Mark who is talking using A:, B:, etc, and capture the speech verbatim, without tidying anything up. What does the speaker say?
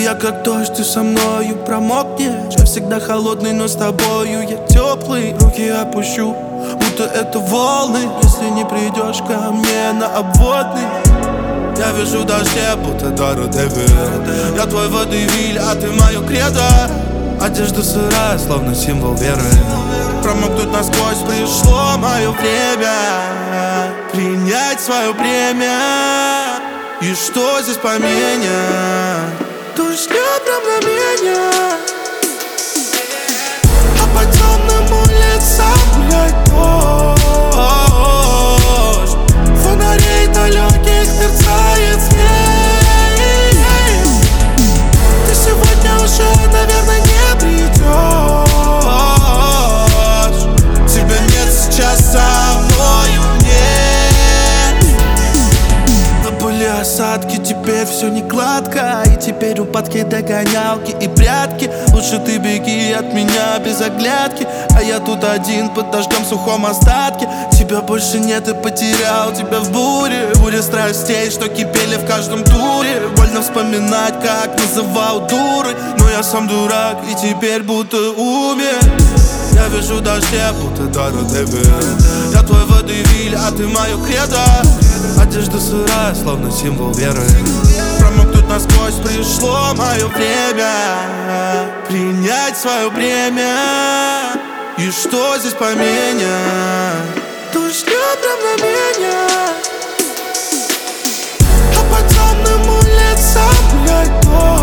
A: я как дождь, ты со мною промокнешь. Я всегда холодный, но с тобою я теплый. Руки опущу, будто это волны. Если не придешь ко мне на обводный, я вижу в дожде, будто Дора Девиль. Я твой водевиль, а ты мое кредо. Одежда сырая, словно символ веры. Промокнуть насквозь, пришло мое время принять свое бремя. И что здесь поменя? Дождь льет прям на меня. А по темным улицам гуляет дождь. Фонарей далеких мерцает свет. Ты сегодня уже, наверное, не придешь. Тебя нет сейчас со мною, нет. Но были осадки, теперь все не гладко. И теперь упадки, догонялки и прятки. Лучше ты беги от меня без оглядки. А я тут один под дождем в сухом остатке. Тебя больше нет и потерял тебя в буре. Буря страстей, что кипели в каждом туре. Больно вспоминать, как называл дурой. Но я сам дурак и теперь будто умер. Я вижу в дожде, будто Дора Девиль. Я твой водевиль, а ты мое кредо. Одежда сырая, словно символ веры. Промокнуть насквозь, пришло мое время принять свое бремя. И что здесь поменя? Дождь льет прям на меня. А по темным улицам гуляет дождь.